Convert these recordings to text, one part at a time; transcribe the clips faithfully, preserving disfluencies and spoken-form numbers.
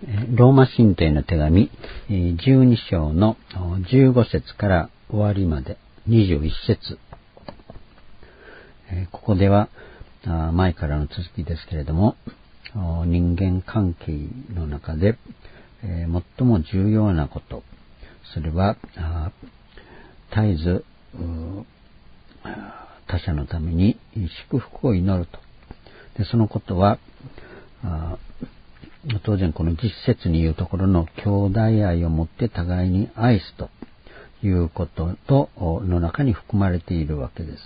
ローマ神徒への手紙じゅうに章のじゅうご節から終わりまでにじゅういち節、ここでは前からの続きですけれども、人間関係の中で最も重要なこと、それは絶えず他者のために祝福を祈ると。でそのことは当然この実節にいうところの兄弟愛をもって互いに愛すということとの中に含まれているわけです。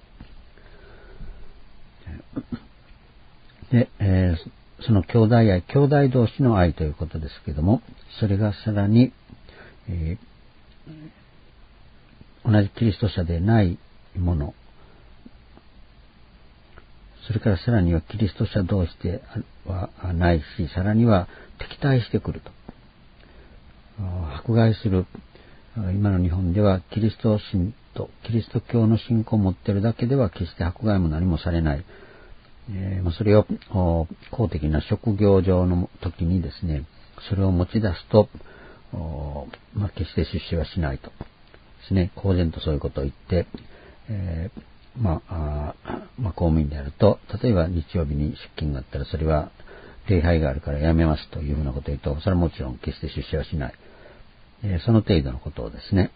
で、えー、その兄弟愛、兄弟同士の愛ということですけれども、それがさらに、えー、同じキリスト者でないもの、それからさらにはキリスト者同士ではないし、さらには敵対してくると。迫害する、今の日本ではキリスト信徒、キリスト教の信仰を持っているだけでは決して迫害も何もされない。えー、それを公的な職業上の時にですね、それを持ち出すと、まあ、決して出世はしないとですね、公然とそういうことを言って、えーまあ、あまあ、公務員であると、例えば日曜日に出勤があったらそれは礼拝があるからやめますというふうなことを言うと、それはもちろん決して出世はしない。えー、その程度のことをですね、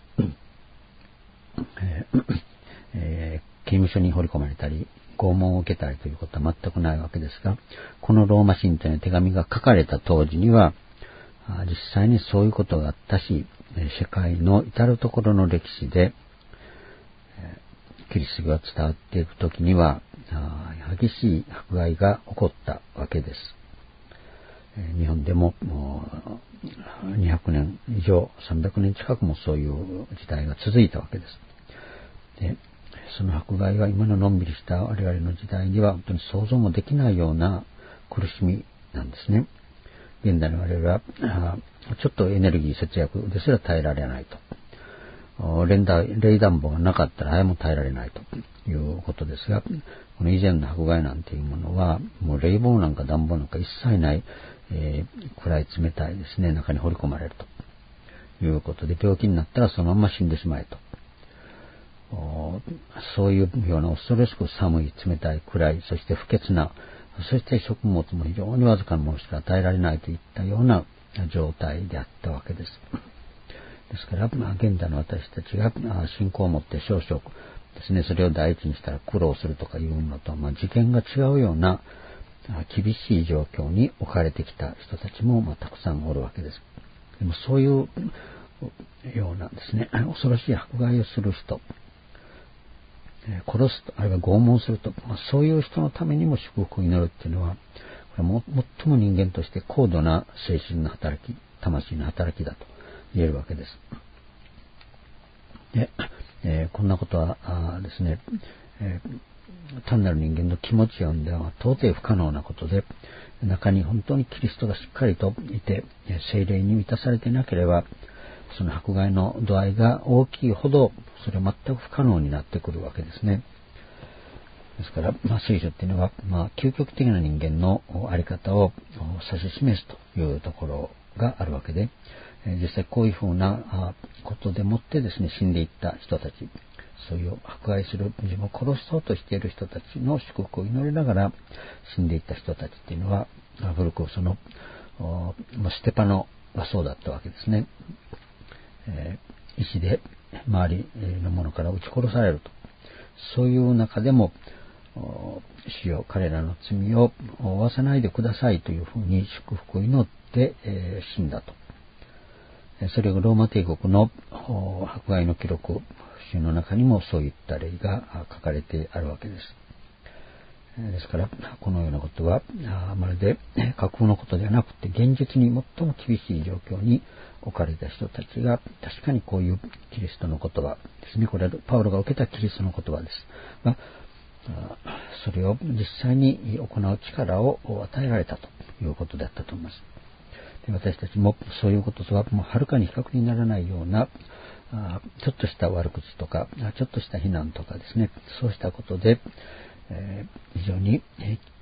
えーえー、刑務所に掘り込まれたり、拷問を受けたりということは全くないわけですが、このローマ神徒の手紙が書かれた当時には、実際にそういうことがあったし、世界の至るところの歴史で、キリストが伝わっていくときには、激しい迫害が起こったわけです。日本でもにひゃくねん以上、さんびゃくねん近くもそういう時代が続いたわけです。でその迫害は今ののんびりした我々の時代には本当に想像もできないような苦しみなんですね。現代の我々はちょっとエネルギー節約ですら耐えられないと。冷暖房がなかったらあれも耐えられないということですが、この以前の迫害なんていうものはもう冷房なんか暖房なんか一切ない、えー、暗い冷たいですね中に放り込まれるということで、病気になったらそのまま死んでしまえと。そういうような恐ろしく寒い、冷たい、暗い、そして不潔な、そして食物も非常にわずかなものしか与えられないといったような状態であったわけです。ですから、まあ、現代の私たちが信仰を持って少々ですね、それを第一にしたら苦労するとかいうのとは、まあ、次元が違うような厳しい状況に置かれてきた人たちも、まあ、たくさんおるわけです。でもそういうようなですね、恐ろしい迫害をする人、殺すと、あるいは拷問すると、まあ、そういう人のためにも祝福を祈るっていうのは、これはも最も人間として高度な精神の働き、魂の働きだと言えるわけです。で、えー、こんなことはですね、えー、単なる人間の気持ちを読んでは到底不可能なことで、中に本当にキリストがしっかりといて、聖霊に満たされていなければ、その迫害の度合いが大きいほど、それは全く不可能になってくるわけですね。ですから、まあ、聖書っていうのは、まあ、究極的な人間のあり方を指し示すというところがあるわけで、実際こういうふうなことでもってですね、死んでいった人たち、そういう迫害する、自分を殺そうとしている人たちの祝福を祈りながら死んでいった人たちっていうのは、古くその、ステパノがそうだったわけですね。えー、石で周りの者から撃ち殺されると。そういう中でも、主よ彼らの罪を負わせないでくださいというふうに祝福を祈って、えー、死んだと。それがローマ帝国の迫害の記録集の中にもそういった例が書かれてあるわけです。ですから、このようなことは、まるで架空のことではなくて、現実に最も厳しい状況に置かれた人たちが、確かにこういうキリストの言葉ですね。これはパウロが受けたキリストの言葉ですが、それを実際に行う力を与えられたということだったと思います。で、私たちもそういうこととはもうはるかに比較にならないような、ちょっとした悪口とか、ちょっとした非難とかですね、そうしたことで、えー、非常に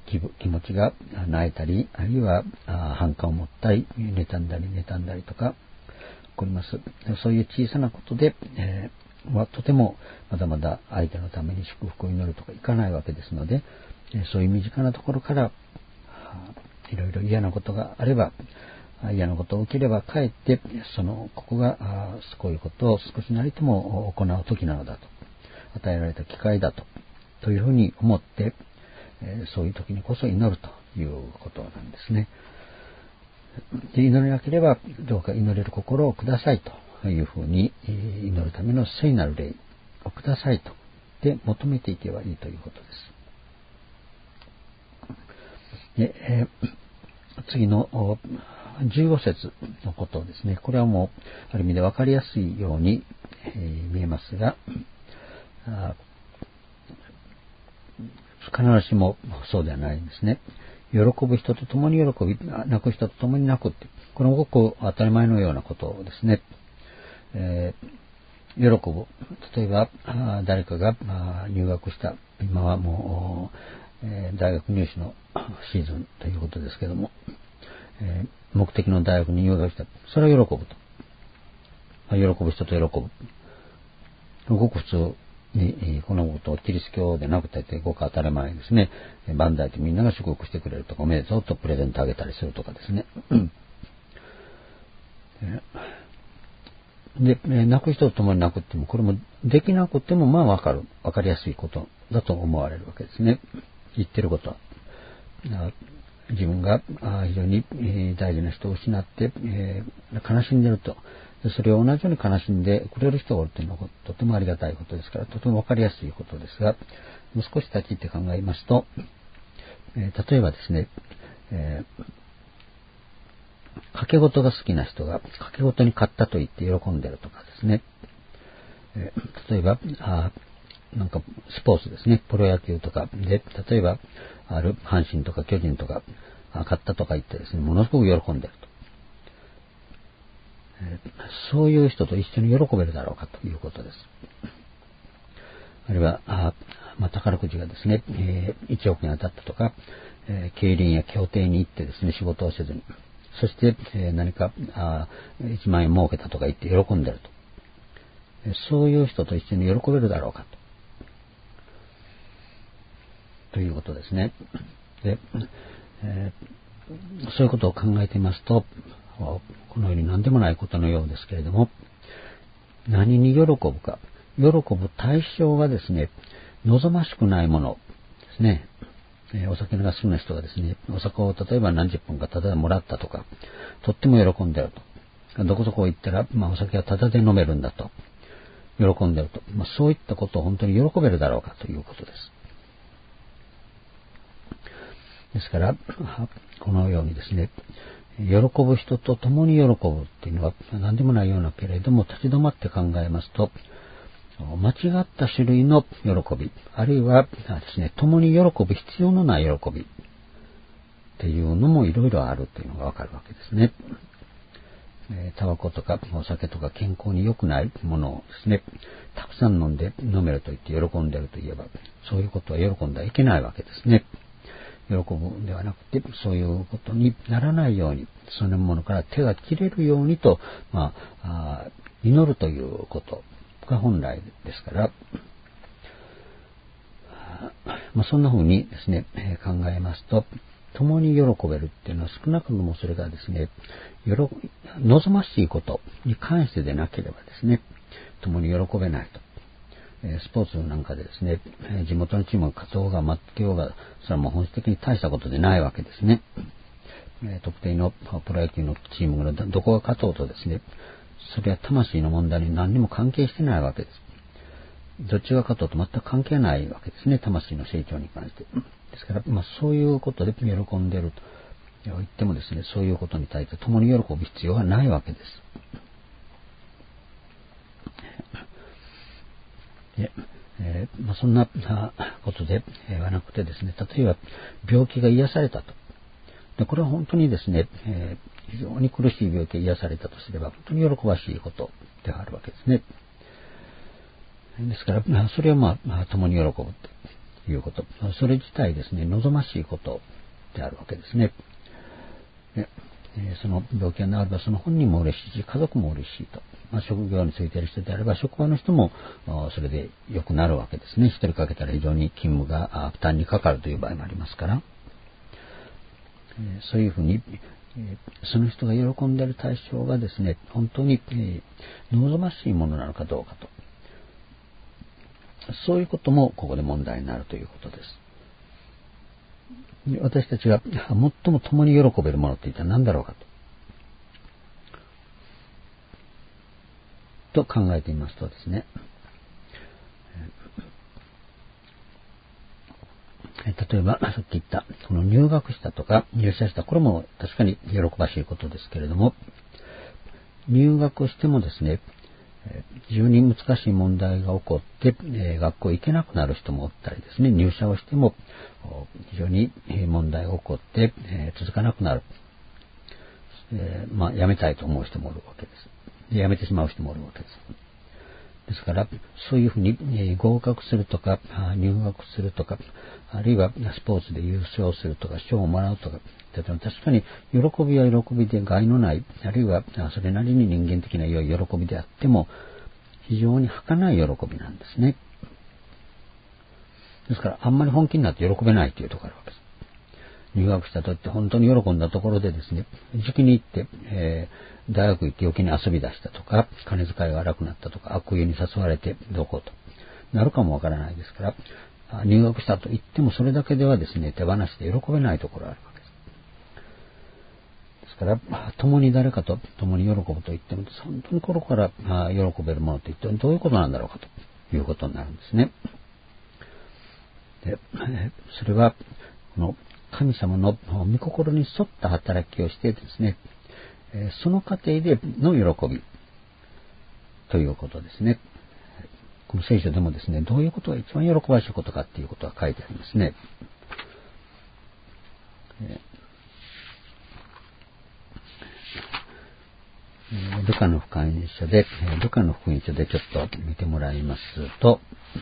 気気持ちが泣いたり、あるいは反感を持ったり、妬んだり妬んだりとか起こります。そういう小さなことで、えー、はとてもまだまだ相手のために祝福を祈るとかいかないわけですので、そういう身近なところからいろいろ嫌なことがあれば、嫌なことが起きればかえってそのここがこういうことを少しなりとも行う時なのだと、与えられた機会だとというふうに思って、そういう時にこそ祈るということなんですね。で、祈れなければどうか祈れる心をくださいというふうに、祈るための聖なる霊をくださいとで求めていけばいいということです。で、えー、次のじゅうご節のことをですね、これはもうある意味で分かりやすいように、えー、見えますが、必ずしもそうではないんですね。喜ぶ人と共に喜び、泣く人と共に泣くって、これもごく当たり前のようなことですね。えー、喜ぶ。例えば、誰かが入学した、今はもう、えー、大学入試のシーズンということですけども、えー、目的の大学に入学した。それは喜ぶと。喜ぶ人と喜ぶ。ごく普通にこのことをキリスト教でなくてごく当たり前ですね。万歳とみんなが祝福してくれるとか、おめでとうとプレゼントあげたりするとかですね。で、泣く人と共に泣くっても、これもできなくてもまあわかる、わかりやすいことだと思われるわけですね。言ってることは。自分が非常に大事な人を失って、えー、悲しんでいると。それを同じように悲しんでくれる人がおるというのはとてもありがたいことですから、とてもわかりやすいことですが、もう少し立ち入って考えますと、えー、例えばですね、えー、掛け事が好きな人が掛け事に勝ったと言って喜んでいるとかですね、えー、例えばあなんかスポーツですね、プロ野球とかで、例えばある阪神とか巨人とか勝ったとか言ってですね、ものすごく喜んでいると。そういう人と一緒に喜べるだろうかということです。あるいは、あまあ、宝くじがですね、えー、いちおく円当たったとか、えー、競輪や競艇に行ってですね、仕事をせずに、そして、えー、何かあいちまん円儲けたとか言って喜んでいると。そういう人と一緒に喜べるだろうかと。ということですね。で、えー、そういうことを考えていますと、このように何でもないことのようですけれども、何に喜ぶか、喜ぶ対象がですね、望ましくないものですね。えー、お酒が好きな人がですね、お酒を例えば何十本かタダでもらったとか、とっても喜んでいると。どこそこ行ったら、まあ、お酒はタダで飲めるんだと。喜んでいると。まあ、そういったことを本当に喜べるだろうかということです。ですから、このようにですね、喜ぶ人と共に喜ぶっていうのは何でもないようなけれども、立ち止まって考えますと、間違った種類の喜び、あるいはですね、共に喜ぶ必要のない喜びっていうのもいろいろあるというのがわかるわけですね。タバコとかお酒とか健康に良くないものをですね、たくさん飲んで飲めると言って喜んでいると言えば、そういうことは喜んではいけないわけですね。喜ぶんではなくて、そういうことにならないように、そのものから手が切れるようにと、まあ、あ祈るということが本来ですから、まあ、そんな風にですね、えー、考えますと、共に喜べるっていうのは少なくともそれがですね、よろ望ましいことに関してでなければですね、共に喜べないと。スポーツなんかでですね、地元のチームが勝とうが負けようが、それはもう本質的に大したことでないわけですね。特定のプロ野球のチームがどこが勝とうとですね、それは魂の問題に何にも関係してないわけです。どっちが勝とうと全く関係ないわけですね、魂の成長に関して。ですから、まあ、そういうことで喜んでいると言ってもですね、そういうことに対して共に喜ぶ必要はないわけです。でえーまあ、そんなことではなくてですね、例えば病気が癒されたと。でこれは本当にですね、えー、非常に苦しい病気が癒されたとすれば、本当に喜ばしいことではあるわけですね。ですから、それはまあ、共に喜ぶ。 いうこと。それ自体ですね、望ましいことであるわけですね。でその病気が治ればその本人も嬉しいし、家族も嬉しいと。まあ、職業についている人であれば、職場の人もそれで良くなるわけですね。一人かけたら非常に勤務が負担にかかるという場合もありますから、そういうふうに、その人が喜んでいる対象がですね、本当に望ましいものなのかどうかと。そういうこともここで問題になるということです。私たちが最も共に喜べるものって一体何だろうかと、と考えてみますとですね、例えばさっき言ったこの入学したとか入社した、これも確かに喜ばしいことですけれども、入学してもですね、非常に難しい問題が起こって、えー、学校行けなくなる人もおったりですね、入社をしても非常に問題が起こって、えー、続かなくなる、えー、まあ辞めたいと思う人もおるわけです。で辞めてしまう人もおるわけです。ですからそういうふうに、えー、合格するとか入学するとか、あるいはスポーツで優勝するとか賞をもらうとか、確かに喜びは喜びで害のない、あるいはそれなりに人間的な良い喜びであっても非常に儚い喜びなんですね。ですからあんまり本気になって喜べないというところがあるわけです。入学したとって本当に喜んだところでですね、時期に行って、えー、大学行って余計に遊び出したとか、金遣いが荒くなったとか、悪友に誘われてどこうとなるかもわからないですから、入学したと言ってもそれだけではですね、手放して喜べないところがあるわけです。ですから、共に誰かと共に喜ぶと言っても、本当に心から喜べるものと言ってもどういうことなんだろうかということになるんですね。で、それは、この神様の御心に沿った働きをしてですね、その過程での喜びということですね。この聖書でもですね、どういうことが一番喜ばしいことかっていうことが書いてありますね。ルカの福音書で、ルカの福音書でちょっと見てもらいますと、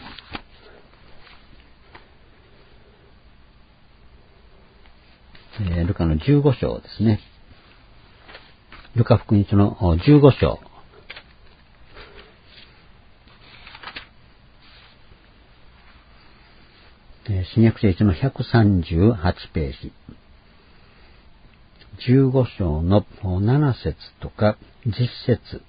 ルカのじゅうご章ですね。ルカ福音書のじゅうご章。新約聖書のひゃくさんじゅうはちページ。じゅうご章のなな節とかじゅっ節。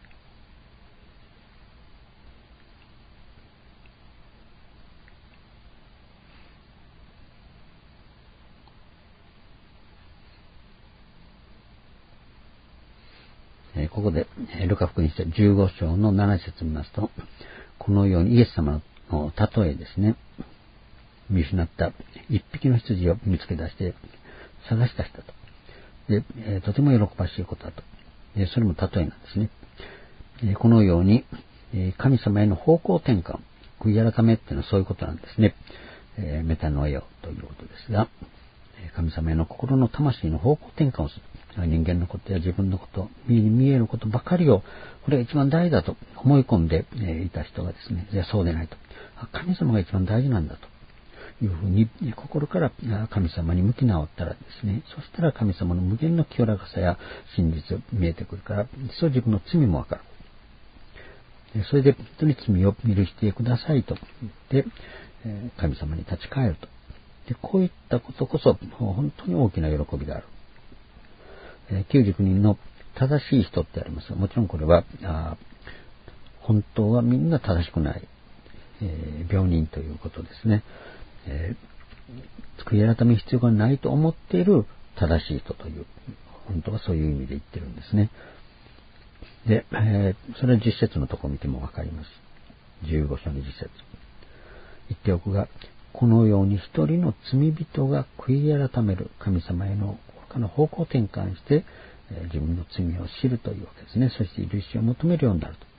ここでルカ福音書じゅうご章のなな節見ますと、このようにイエス様の例えですね、見失った一匹の羊を見つけ出して探し出したと。で、えー、とても喜ばしいことだと。で、それも例えなんですね。えー、このように、えー、神様への方向転換、悔い改めっていうのはそういうことなんですね。えー、メタノエオということですが、神様への心の魂の方向転換をする。人間のことや自分のこと、目に見えることばかりを、これが一番大事だと思い込んでいた人がですね、いやそうでないと。神様が一番大事なんだと。いうふうに心から神様に向き直ったらですね、そしたら神様の無限の清らかさや真実が見えてくるから、そう自分の罪もわかる。それで本当に罪を許してくださいと言って神様に立ち返ると。でこういったことこそ本当に大きな喜びがある。きゅうじゅうきゅうにんの正しい人ってありますが、もちろんこれは本当はみんな正しくない、えー、病人ということですね。えー、悔い改め必要がないと思っている正しい人という、本当はそういう意味で言ってるんですね。で、えー、それはじゅっ節のところを見てもわかります。じゅうご章のじゅっ節。言っておくが、このように一人の罪人が悔い改める神様への他の方向転換して、えー、自分の罪を知るというわけですね。そして許しを求めるようになると。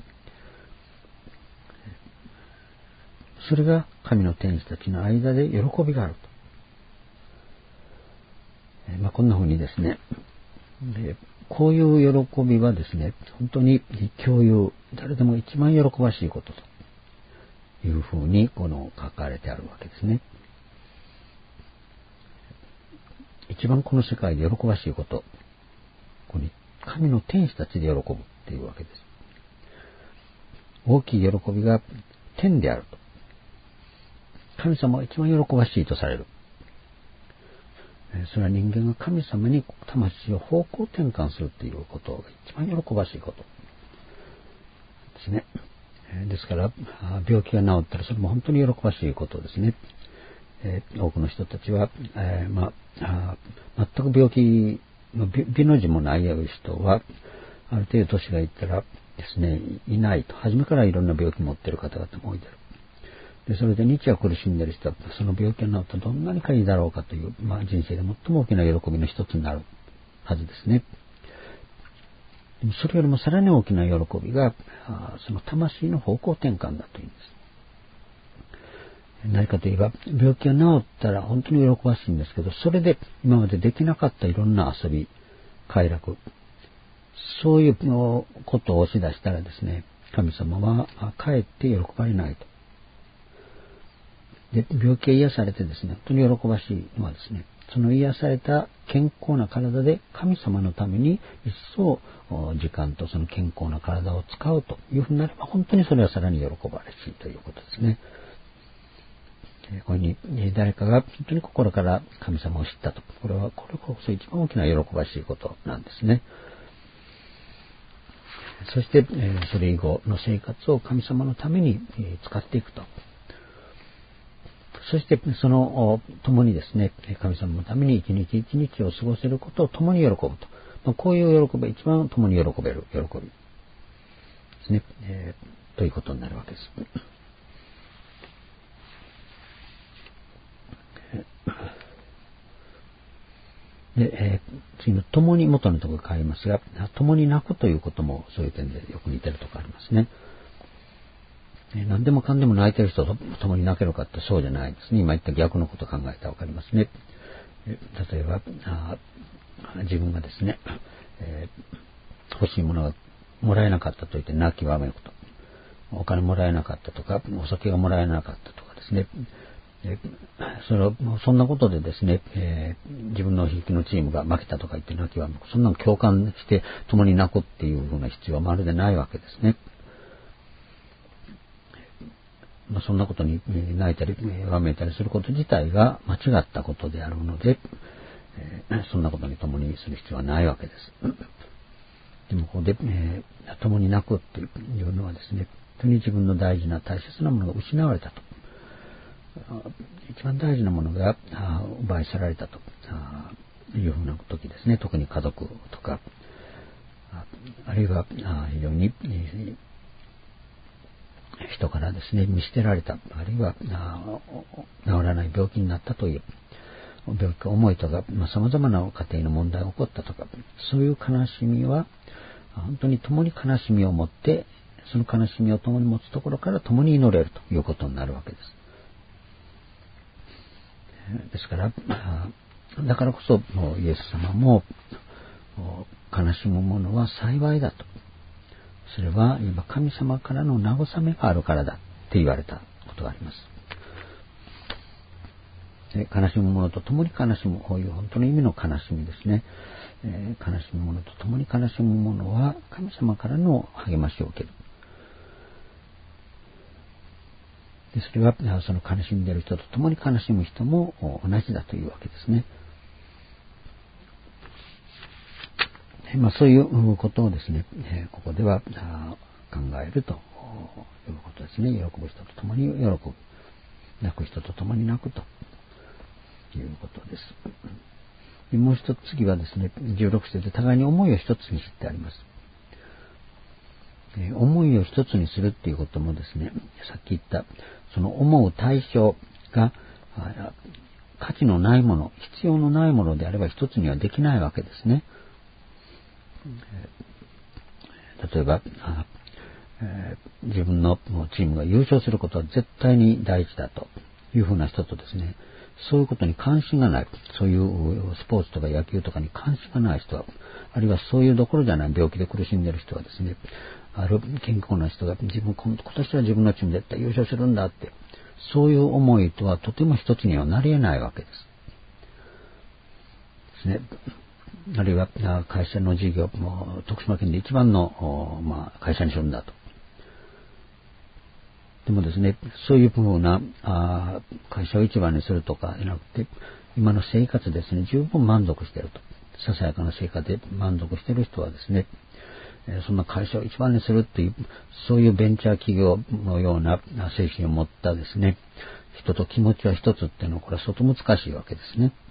それが神の天使たちの間で喜びがあると。えーまあ、こんな風にですね、でこういう喜びはですね、本当に共有、誰でも一番喜ばしいことというふうにこの書かれてあるわけですね。一番この世界で喜ばしいこと、ここに神の天使たちで喜ぶっていうわけです。大きい喜びが天であると。神様が一番喜ばしいとされる。それは人間が神様に魂を方向転換するということが一番喜ばしいことですね。ですから病気が治ったらそれも本当に喜ばしいことですね。多くの人たちは、えーまあ、全く病気の美の字もない人はある程度年がいったらですね、いないと。初めからいろんな病気を持っている方々も多いだろう。でそれで日夜苦しんでいる人はその病気が治ったらどんなにかいいだろうかという、まあ、人生で最も大きな喜びの一つになるはずですね。でもそれよりもさらに大きな喜びがその魂の方向転換だというんです。何かといえば病気が治ったら本当に喜ばしいんですけど、それで今までできなかったいろんな遊び、快楽、そういうことを押し出したらですね、神様はかえって喜ばれないと。で、病気が癒されてですね、本当に喜ばしいのはですね、その癒された健康な体で神様のために一層時間とその健康な体を使うというふうになれば、本当にそれはさらに喜ばれしいということですね。これに誰かが本当に心から神様を知ったと。これはこれこそ一番大きな喜ばしいことなんですね。そして、それ以後の生活を神様のために使っていくと。そして、その共にですね、神様のために一日一日を過ごせることを共に喜ぶと。まあ、こういう喜び、一番共に喜べる喜びですね、えー、ということになるわけです。で、えー、次の共に元のところが変わりますが、共に泣くということもそういう点でよく似てるところありますね。えー、何でもかんでも泣いてる人と共に泣けるかってそうじゃないですね。今言った逆のことを考えたらわかりますね。えー、例えばあ自分がですね、えー、欲しいものがもらえなかったと言って泣きわめくと。お金もらえなかったとか、お酒がもらえなかったとかですね。それをそんなことでですね、えー、自分のひいきのチームが負けたとか言って泣きはそんなの共感して共に泣くっていうふうな必要はまるでないわけですね。まあ、そんなことに泣いたりわめいたりすること自体が間違ったことであるので、えー、そんなことに共にする必要はないわけです。でもここで、えー、共に泣くっていうのはですね、本当に自分の大事な大切なものが失われたと。一番大事なものが奪い去られたというふうな時ですね。特に家族とか、あるいは非常に人からですね、見捨てられた、あるいは治らない病気になったという病気、重いとか、まあ、様々な家庭の問題が起こったとか、そういう悲しみは本当に共に悲しみを持って、その悲しみを共に持つところから共に祈れるということになるわけです。ですから、だからこそイエス様も悲しむ者は幸いだと。それは今神様からの慰めがあるからだって言われたことがあります。で悲しむ者と共に悲しむ、こういう本当の意味の悲しみですね。えー、悲しむ者と共に悲しむ者は神様からの励ましを受ける。でそれはその悲しんでいる人と共に悲しむ人も同じだというわけですね。まあ、そういうことをですね、ここでは考えるということですね。喜ぶ人と共に喜ぶ、泣く人と共に泣くということです。でもう一つ次はですね、じゅうろく節で互いに思いを一つにしてあります。思いを一つにするっていうこともですね、さっき言ったその思う対象が価値のないもの、必要のないものであれば一つにはできないわけですね。例えば自分のチームが優勝することは絶対に大事だというふうな人とですね、 そういうことに関心がない、そういうスポーツとか野球とかに関心がない人は、あるいはそういうどころじゃない病気で苦しんでいる人はですね、ある健康な人が自分、今年は自分のチーム絶対優勝するんだって、そういう思いとはとても一つにはなり得ないわけです。ですね。あるいは会社の事業も徳島県で一番の、まあ、会社にするんだと。でもですね、そういうふうなあ会社を一番にするとかじゃなくて、今の生活ですね、十分満足していると。ささやかな生活で満足している人はですね、そんな会社を一番にするっていう、そういうベンチャー企業のような精神を持ったですね、人と気持ちは一つっていうのは、これは相当難しいわけですね。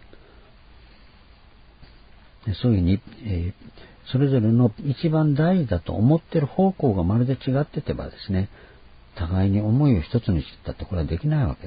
そういうふうに、えー、それぞれの一番大事だと思っている方向がまるで違っててばですね、互いに思いを一つにしてたってこれはできないわけです。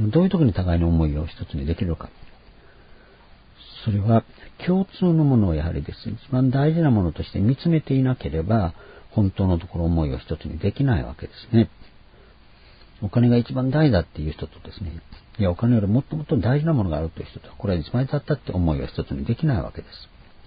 どういう時に互いの思いを一つにできるか。それは共通のものをやはりですね、一番大事なものとして見つめていなければ、本当のところ思いを一つにできないわけですね。お金が一番大事だっていう人とですね、いやお金よりもっともっと大事なものがあるという人とは、これは一番大事だったって思いは一つにできないわけです。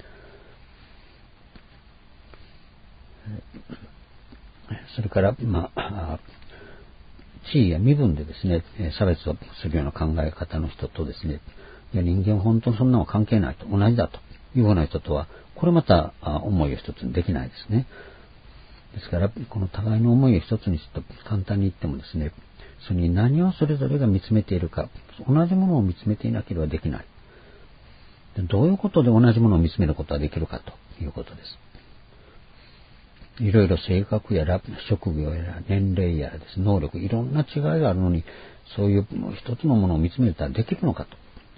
それから、まあ、地位や身分でですね、差別をするような考え方の人とですね、いや人間は本当にそんなの関係ないと、同じだというような人とは、これまた思いを一つにできないですね。ですから、この互いの思いを一つにして簡単に言ってもですね、それに何をそれぞれが見つめているか、同じものを見つめていなければできない。どういうことで同じものを見つめることができるかということです。いろいろ性格やら職業やら年齢やらです、能力、いろんな違いがあるのに、そういう一つのものを見つめることはできるのかと。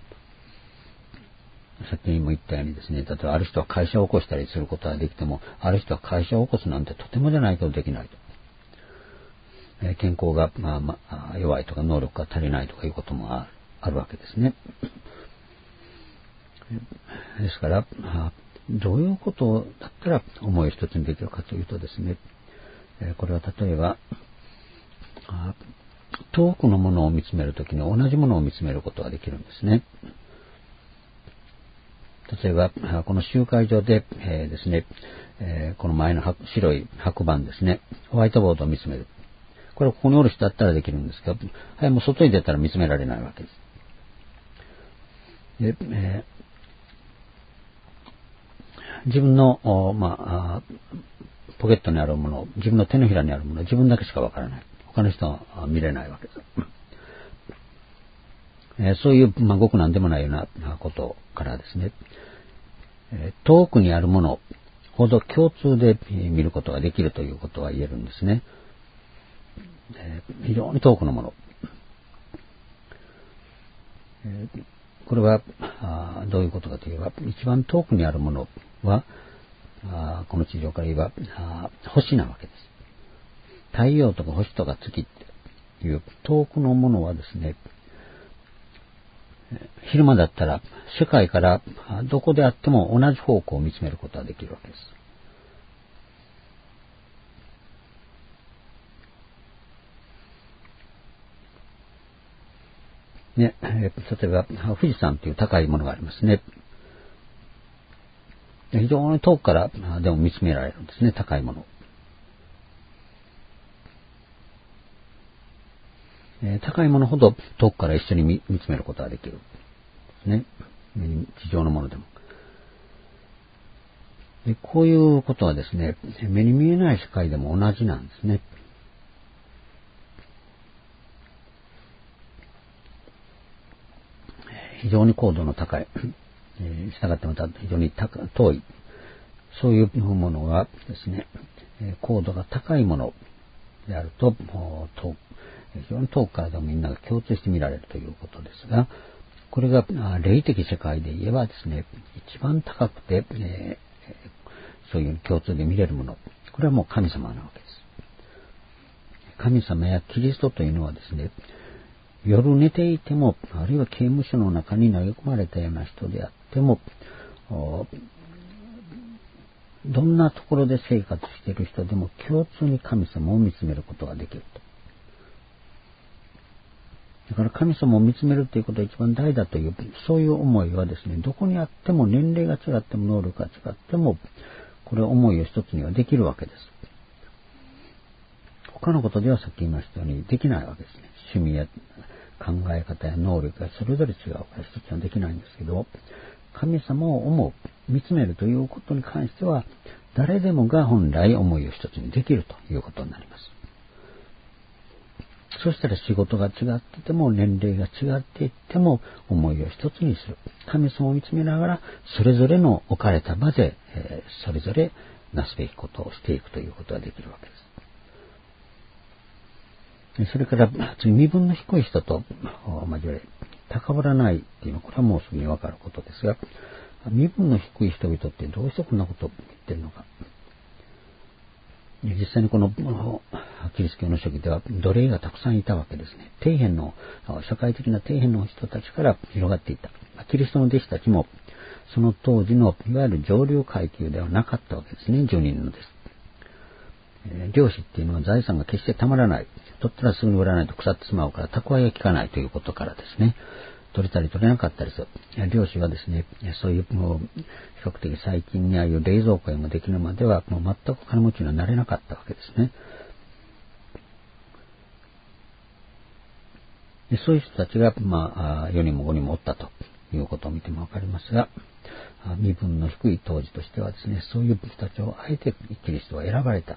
さっきも言ったようにですね、例えばある人は会社を起こしたりすることはできても、ある人は会社を起こすなんてとてもじゃないけどできないと。えー、健康が、まあまあ、弱いとか能力が足りないとかいうこともある、あるわけですね。ですから、どういうことだったら思いを一つにできるかというとですね、これは例えば、遠くのものを見つめるときに同じものを見つめることができるんですね。例えば、この集会場で、えー、ですね、えー、この前の白い白板ですね、ホワイトボードを見つめる。これはここにおる人だったらできるんですけど、はい、もう外に出たら見つめられないわけです。でえー自分の、まあ、ポケットにあるもの、自分の手のひらにあるもの、自分だけしかわからない。他の人は見れないわけです。えー、そういう、まあ、ごくなんでもないようなことからですね、えー、遠くにあるものほど共通で見ることができるということは言えるんですね。えー、非常に遠くのもの。えーこれはどういうことかといえば、一番遠くにあるものは、この地上から言えば星なわけです。太陽とか星とか月っていう遠くのものはですね、昼間だったら世界からどこであっても同じ方向を見つめることができるわけです。ね、例えば富士山という高いものがありますね。非常に遠くからでも見つめられるんですね、高いもの。高いものほど遠くから一緒に 見, 見つめることができる。ね、地上のものでも。でこういうことはですね、目に見えない世界でも同じなんですね。非常に高度の高い、えー、したがってまた非常に高遠い、そういうものがですね、高度が高いものであると、非常に遠くからでもみんなが共通して見られるということですが、これが霊的世界で言えばですね、一番高くて、えー、そういう共通で見れるもの、これはもう神様なわけです。神様やキリストというのはですね、夜寝ていても、あるいは刑務所の中に投げ込まれたような人であっても、どんなところで生活している人でも共通に神様を見つめることができると。 だから神様を見つめるということが一番大だという、そういう思いはですね、どこにあっても年齢が違っても能力が違っても、これは思いを一つにはできるわけです。他のことではさっき言いましたようにできないわけですね。趣味や考え方や能力がそれぞれ違うから一つにはできないんですけど、神様を思う、見つめるということに関しては、誰でもが本来思いを一つにできるということになります。そしたら仕事が違ってても、年齢が違っていっても、思いを一つにする。神様を見つめながら、それぞれの置かれた場で、えー、それぞれなすべきことをしていくということができるわけです。それから、次、身分の低い人と交われ、高ぶらないっていうのは、これはもうすぐにわかることですが、身分の低い人々ってどうしてこんなことを言ってるのか。実際にこのキリスト教の初期では奴隷がたくさんいたわけですね。底辺の、社会的な底辺の人たちから広がっていた。キリストの弟子たちも、その当時のいわゆる上流階級ではなかったわけですね。住人のです。えー、漁師っていうのは財産が決してたまらない。取ったらすぐに売らないと腐ってしまうから、蓄えが効かないということからですね。取れたり取れなかったりする。漁師はですね、そういうもう比較的最近にああいう冷蔵庫ができるまではもう全く金持ちにはなれなかったわけですね。でそういう人たちが、まあ、よにんもごにんもおったということを見てもわかりますが、身分の低い当時としてはですね、そういう人たちをあえてキリストは選ばれた。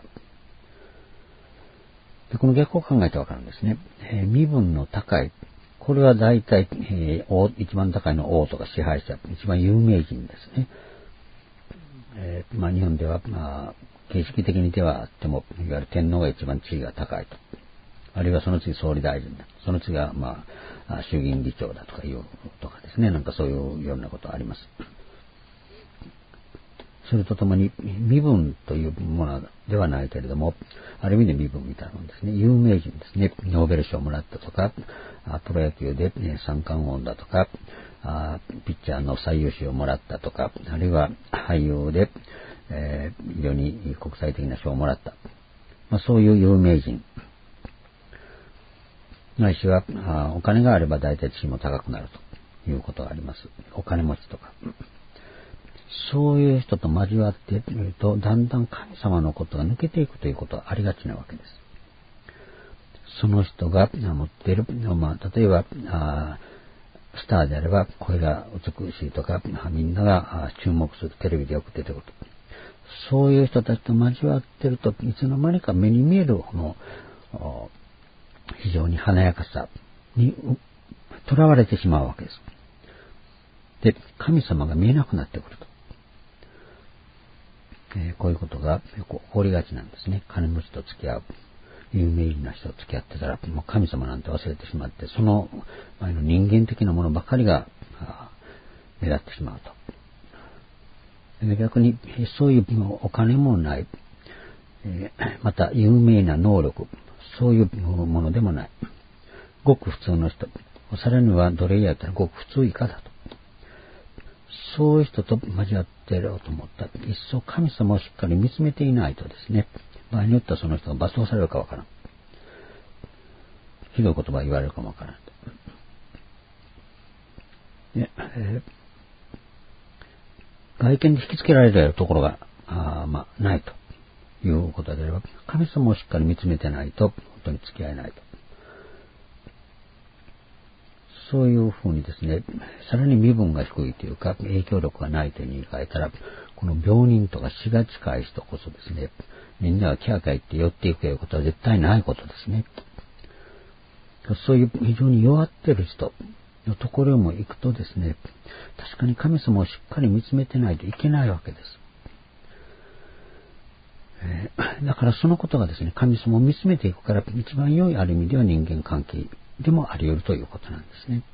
でこの逆を考えてわかるんですね。えー、身分の高い、これは大体、えー、一番高いのは王とか支配者、一番有名人ですね。えーまあ、日本では、まあ、形式的にではあっても、いわゆる天皇が一番地位が高いと。あるいはその次総理大臣だ。その次は、まあ、衆議院議長だとかいうとかですね。なんかそういうようなことがあります。それとともに、身分というものではないけれども、ある意味で身分みたいなものですね。有名人ですね。ノーベル賞をもらったとか、プロ野球で三冠王だとか、ピッチャーの最優秀をもらったとか、あるいは俳優で、えー、非常に国際的な賞をもらった。まあ、そういう有名人。ないしは、お金があれば大体地位も高くなるということがあります。お金持ちとか。そういう人と交わっていると、だんだん神様のことが抜けていくということはありがちなわけです。その人が持っている、まあ、例えば、あスターであれば声が美しいとか、みんなが注目するテレビでよく出てくると。そういう人たちと交わっていると、いつの間にか目に見えるこの非常に華やかさにとらわれてしまうわけです。で、神様が見えなくなってくると。えー、こういうことがよく起こりがちなんですね。金持ちと付き合う。有名人な人と付き合ってたら、もう神様なんて忘れてしまって、その前の人間的なものばかりが目立ってしまうと。で逆に、そういうお金もない、えー、また有名な能力、そういうものでもない。ごく普通の人。さらには奴隷やったらごく普通以下だと。そういう人と交わってやろうと思ったら、一層神様をしっかり見つめていないとですね、場合によってはその人が罰走されるかわからん。ひどい言葉言われるかもわからん。でえー、外見で引きつけられるところが、あまあ、ないということであれば、神様をしっかり見つめてないと、本当に付き合えないと。そういうふうにですね、さらに身分が低いというか、影響力がないというふうに言い換えたら、この病人とか死が近い人こそですね、みんながキャーキャー言って寄っていくということは絶対ないことですね。そういう非常に弱っている人のところも行くとですね、確かに神様をしっかり見つめてないといけないわけです。えー、だからそのことがですね、神様を見つめていくから、一番良いある意味では人間関係でもあり得るということなんですね。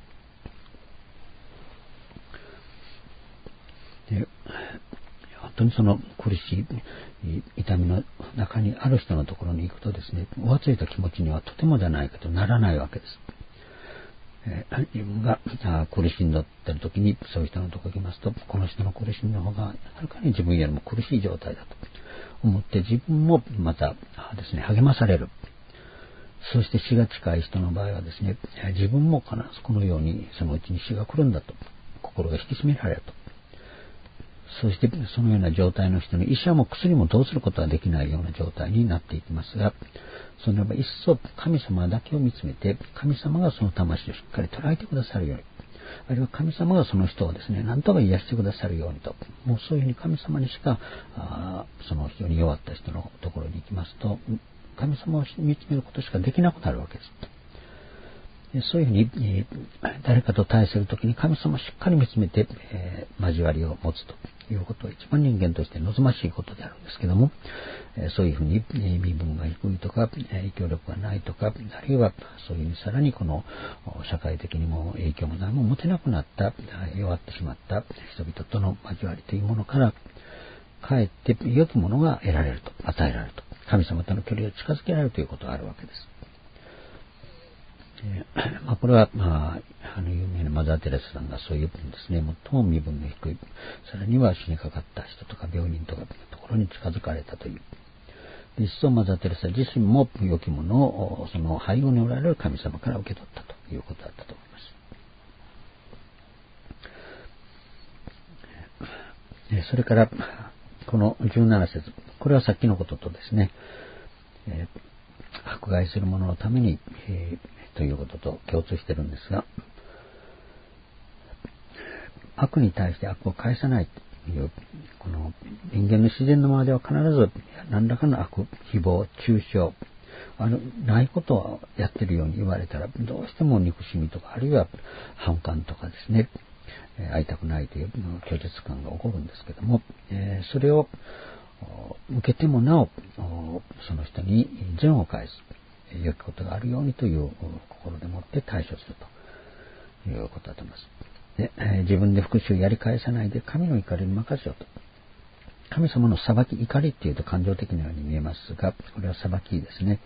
で本当にその苦しい痛みの中にある人のところに行くとですね、浮ついた気持ちにはとてもじゃないけどならないわけです。えー、自分が苦しんでいる時にそういう人のところに行きますと、この人の苦しみの方がはるかに自分よりも苦しい状態だと思って、自分もまたですね励まされる。 そして死が近い人の場合はですね、自分も必ずこのようにそのうちに死が来るんだと、心が引き締められると。そしてそのような状態の人に医者も薬もどうすることはできないような状態になっていきますが、その場合一層神様だけを見つめて、神様がその魂をしっかり捉えてくださるように、あるいは神様がその人をですね、何とか癒してくださるようにと、もうそういうふうに神様にしか、あその非常に弱った人のところに行きますと、神様を見つめることしかできなくなるわけです。でそういうふうに、えー、誰かと対するときに神様をしっかり見つめて、えー、交わりを持つということは一番人間として望ましいことであるんですけども、えー、そういうふうに、えー、身分が低いとか、えー、影響力がないとか、あるいはそういうふうにさらにこの社会的にも影響も何も持てなくなった、弱ってしまった人々との交わりというものから、かえって良きものが得られると、与えられると、神様との距離を近づけられるということがあるわけです。えーまあ、これは、まあ、あの有名なマザー・テレサさんがそういう分ですね、最も身分の低い、さらには死にかかった人とか病人とかのところに近づかれたという。で一層マザー・テレサ自身も良きものをその背後におられる神様から受け取ったということだったと思います。それから、このじゅうなな節、これはさっきのこととですね、えー、迫害する者のために、えーということと共通しているんですが、悪に対して悪を返さないという、この人間の自然のままでは必ず何らかの悪、誹謗、中傷、あのないことをやっているように言われたら、どうしても憎しみとか、あるいは反感とかですね、会いたくないという拒絶感が起こるんですけども、それを受けてもなお、その人に善を返す。良きことがあるようにという心でもって対処するということだと思います。で、えー、自分で復讐をやり返さないで神の怒りに任せようと。神様の裁き、怒りっていうと感情的なように見えますが、これは裁きですね。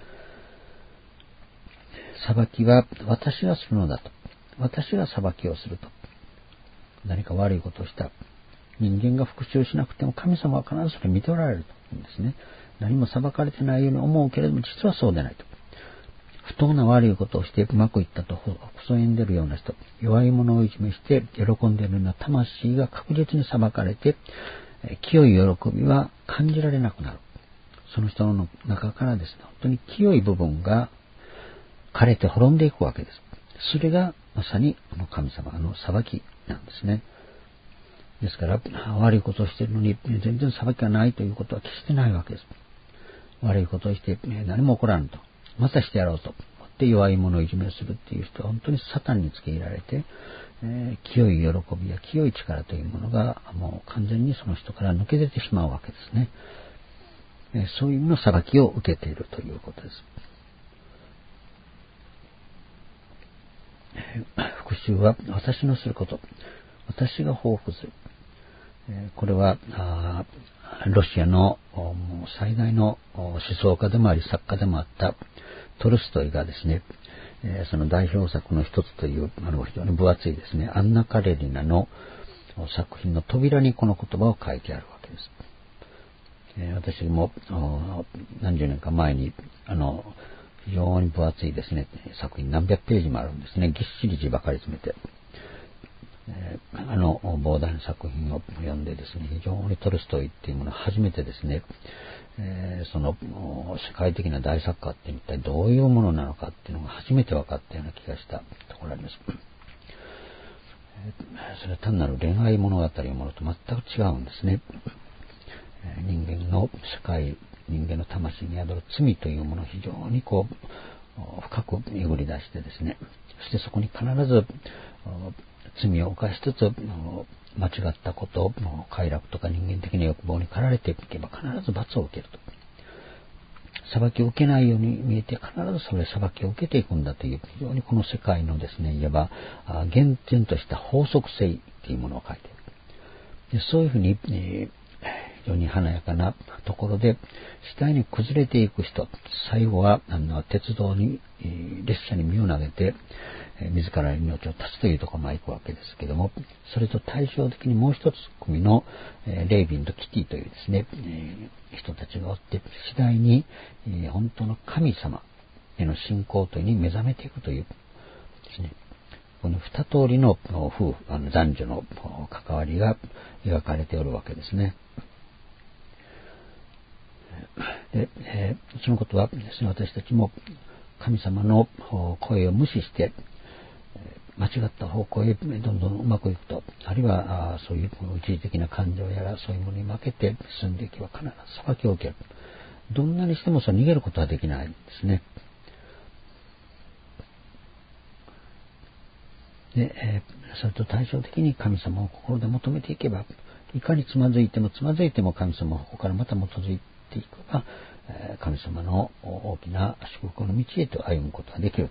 裁きは私がするのだと。私が裁きをすると。何か悪いことをした人間が復讐しなくても神様は必ずそれを見ておられるというんですね。何も裁かれてないように思うけれども実はそうでないと。不当な悪いことをしてうまくいったとほそ笑んでいるような人、弱い者をいじめして喜んでいるような魂が確実に裁かれて、清い喜びは感じられなくなる。その人の中からですね、本当に清い部分が枯れて滅んでいくわけです。それがまさにこの神様の裁きなんですね。ですから、悪いことをしているのに全然裁きがないということは決してないわけです。悪いことをして何も起こらんと。またしてやろうと思って弱い者をいじめするっていう人は本当にサタンにつけ入れられて、えー、清い喜びや清い力というものがもう完全にその人から抜け出てしまうわけですね。えー、そういう意味の裁きを受けているということです。えー、復讐は私のすること。私が報復する。えー、これはロシアの最大の思想家でもあり作家でもあったトルストイがですね、えー、その代表作の一つというあの非常に分厚いですね、アンナ・カレリナの作品の扉にこの言葉を書いてあるわけです。えー、私も何十年か前にあの非常に分厚いですね作品何百ページもあるんですね、ぎっしり字ばかり詰めて、えー、あの膨大な作品を読んでですね、非常にトルストイっていうものを初めてですね、えー、その世界的な大作家って一体どういうものなのかっていうのが初めて分かったような気がしたところがあります。えー、それは単なる恋愛物語のものと全く違うんですね。えー、人間の世界、人間の魂に宿る罪というものを非常にこう深くえぐり出してですね、そしてそこに必ず罪を犯しつつ間違ったことを快楽とか人間的な欲望に駆られていけば必ず罰を受けると。裁きを受けないように見えて必ずそれ裁きを受けていくんだという非常にこの世界のですね、いわば厳然とした法則性というものを書いている。でそういうふうに、えー、非常に華やかなところで次第に崩れていく人、最後はあの鉄道に、えー、列車に身を投げて自ら命を絶つというところまで行くわけですけども、それと対照的にもう一つ組の、えー、レイビンとキティというですね、えー、人たちがおって次第に、えー、本当の神様への信仰というに目覚めていくというですね、この二通りの夫婦、あの男女の関わりが描かれておるわけですね。で、えー、そのことはですね、私たちも神様の声を無視して間違った方向へどんどんうまくいくと、あるいはそういう一時的な感情やらそういうものに負けて進んでいけば必ず裁きを受ける。どんなにしてもそう逃げることはできないんですね。で、えー、それと対照的に神様を心で求めていけば、いかにつまずいてもつまずいても神様をここからまた基づいていけば、えー、神様の大きな祝福の道へと歩むことができる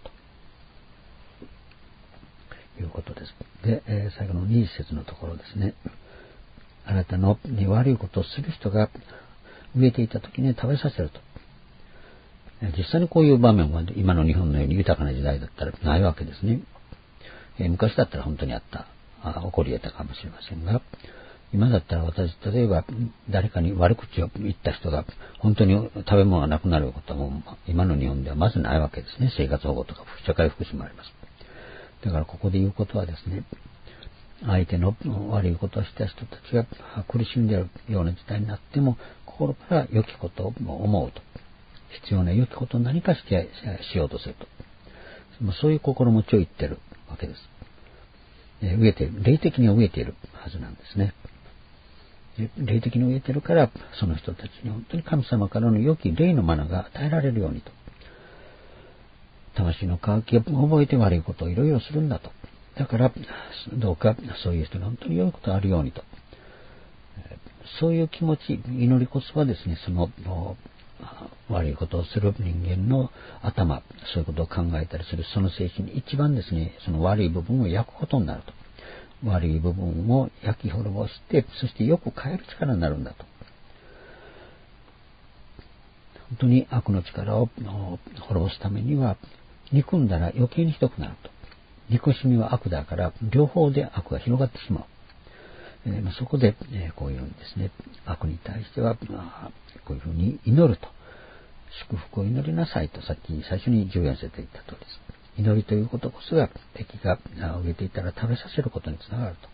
ということです。で、えー、最後のに節のところですね。あなたのに悪いことをする人が飢えていた時に食べさせると。実際にこういう場面は今の日本のように豊かな時代だったらないわけですね。えー、昔だったら本当にあった、あ起こり得たかもしれませんが、今だったら私、例えば誰かに悪口を言った人が本当に食べ物がなくなることはもう今の日本ではまずないわけですね。生活保護とか社会福祉もあります。だからここで言うことはですね、相手の悪いことをした人たちが苦しんでいるような時代になっても心から良きことを思うと。必要な良きことを何かしてしようとすると。そういう心持ちを言っているわけです。飢えている。霊的には飢えているはずなんですね。霊的に飢えているから、その人たちに本当に神様からの良き霊のマナが与えられるようにと。魂の渇きを覚えて悪いことをいろいろするんだと。だから、どうかそういう人に本当に良いことがあるようにと。そういう気持ち、祈りこそはですね、その悪いことをする人間の頭、そういうことを考えたりするその精神に一番ですね、その悪い部分を焼くことになると。悪い部分を焼き滅ぼして、そしてよく変える力になるんだと。本当に悪の力を滅ぼすためには、憎んだら余計にひどくなると。憎しみは悪だから、両方で悪が広がってしまう。えー、そこで、えー、こういうふうにですね、悪に対しては、まあ、こういうふうに祈ると。祝福を祈りなさいと、さっき最初にじゅうよん節で言った通りです。祈りということこそが敵が飢えていたら食べさせることにつながると。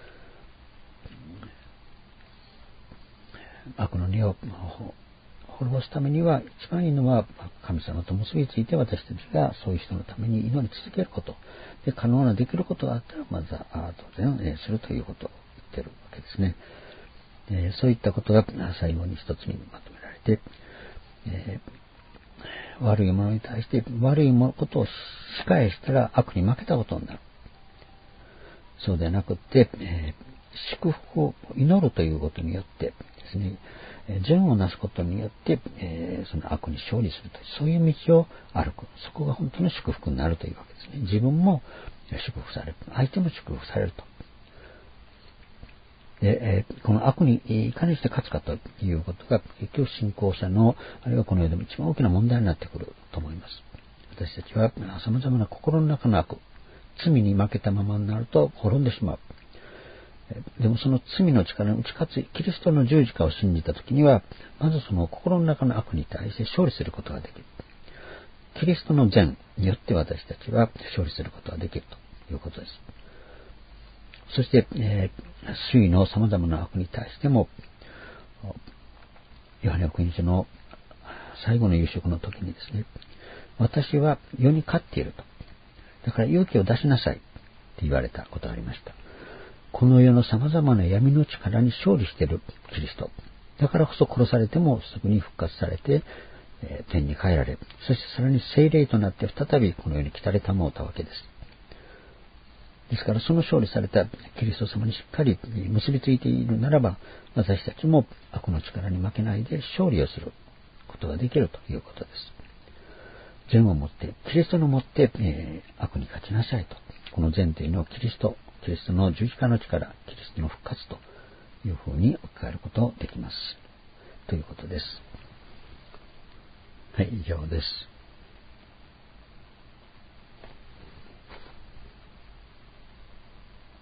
悪の根を滅ぼすためには一番いいのは神様と結びついて私たちがそういう人のために祈り続けることで、可能なできることがあったらまずは当然、えー、するということを言っているわけですね。えー、そういったことが最後に一つにまとめられて、えー、悪いものに対して悪いことを仕返したら悪に負けたことになる。そうではなくて、えー、祝福を祈るということによってですね、善をなすことによって、えー、その悪に勝利するという、そういう道を歩く。そこが本当の祝福になるというわけですね。自分も祝福される。相手も祝福されると。で、えー、この悪にいかにして勝つかということが、結局信仰者の、あるいはこの世でも一番大きな問題になってくると思います。私たちは様々な心の中の悪、罪に負けたままになると滅んでしまう。でもその罪の力に打ち勝つキリストの十字架を信じたときには、まずその心の中の悪に対して勝利することができる。キリストの善によって私たちは勝利することができるということです。そして、えー、周囲の様々な悪に対しても、ヨハネ福音書の最後の夕食の時にですね、私は世に勝っていると。だから勇気を出しなさいって言われたことがありました。この世の様々な闇の力に勝利しているキリスト。だからこそ殺されてもすぐに復活されて、えー、天に帰られ、そしてさらに聖霊となって再びこの世に来たれたもうたわけです。ですからその勝利されたキリスト様にしっかり結びついているならば、私たちも悪の力に負けないで勝利をすることができるということです。善をもって、キリストのもって、えー、悪に勝ちなさいと。この善というのはキリスト、キリストの十字架の力、キリストの復活というふうに置き換えることができます。ということです。はい、以上です。